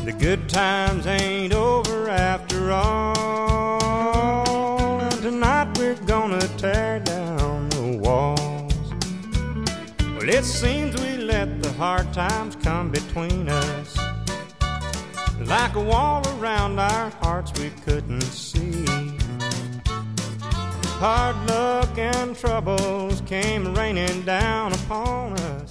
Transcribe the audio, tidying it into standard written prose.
The good times ain't over after all, and tonight we're gonna tear down the walls. Well, it seems we let the hard times come between us, like a wall around our hearts we couldn't see. Hard luck and troubles came raining down upon us,